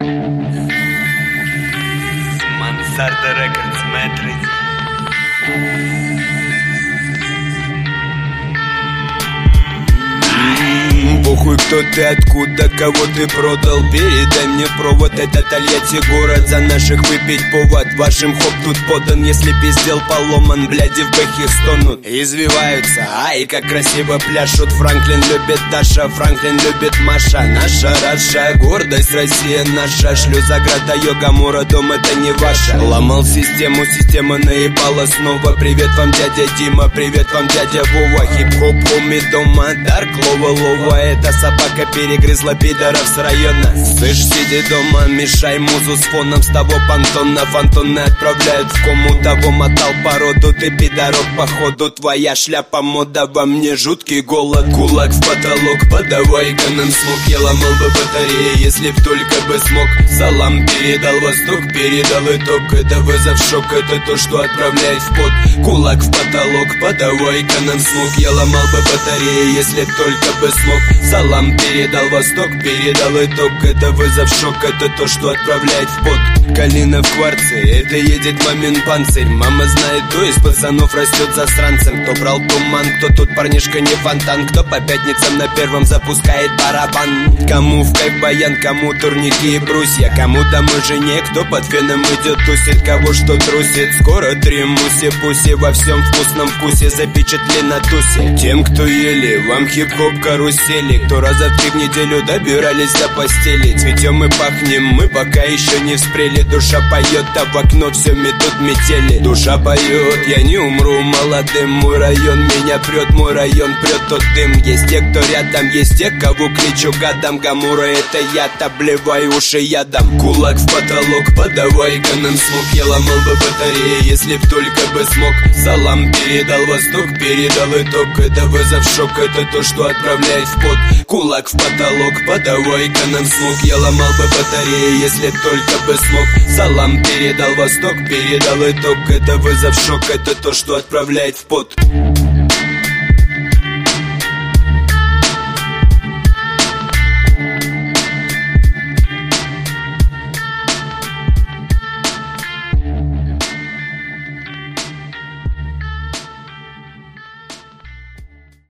Мансарда Рекордс, Мэтрис. Похуй, кто ты, откуда, кого ты продал. Передай мне провод, это Тольятти город. За наших выпить повод, вашим хоп тут подан. Если пиздел поломан, бляди в бэхе стонут. Извиваются, ай, как красиво пляшут. Франклин любит Даша, Франклин любит Маша. Наша Раша, гордость Россия наша. Шлюза, йога, Мура, дом, это не ваша. Ломал систему, система наебала снова. Привет вам, дядя Дима, привет вам, дядя Вова. Хип-хоп, хоми, дома, дарк, лова. Эта собака перегрызла пидоров с района. Слышь, сиди дома, мешай музу с фоном. С того понтона фантоны отправляют в кому. Того мотал породу, ты пидорок походу. Твоя шляпа мода, во мне жуткий голод. Кулак в потолок, подавай-ка нам смог. Я ломал бы батареи, если б только бы смог. Салам передал восток, передал итог. Это вызов, шок, это то, что отправляет в пот. Кулак в потолок, подавай-ка нам смог. Я ломал бы батареи, если б только бы смог. Салам передал восток, передал итог. Это вызов, шок, это то, что отправляет в пот. Калина в кварце, это едет мамин панцирь. Мама знает, то из пацанов растет засранцем. Кто брал туман, кто тут парнишка не фонтан. Кто по пятницам на первом запускает барабан. Кому в кайф баян, кому турники и брусья. Кому домой жене, кто под феном идет тусит. Кого что трусит, скоро 3 муси-пуси. Во всем вкусном вкусе запечатли на тусе. Тем, кто ели, вам хип-хоп карусели. Кто раза в 3 в неделю добирались до постели. Цветем и пахнем, мы пока еще не вспрели. Душа поет, а в окно все метут метели. Душа поет, я не умру молодым. Мой район меня прет, мой район прет тот дым. Есть те, кто рядом, есть те, кого кричу гадом. Гамура это я, обливай уши ядом. Кулак в потолок, подавай-ка нам смог. Я ломал бы батареи, если б только бы смог. Салам передал восток, передал итог. Это вызов, шок, это то, что отправляет в пот. Кулак в потолок, подавай-ка нам смог. Я ломал бы батареи, если б только бы смог. Салам передал восток, передал итог. Это вызов, шок, это то, что отправляет в пот.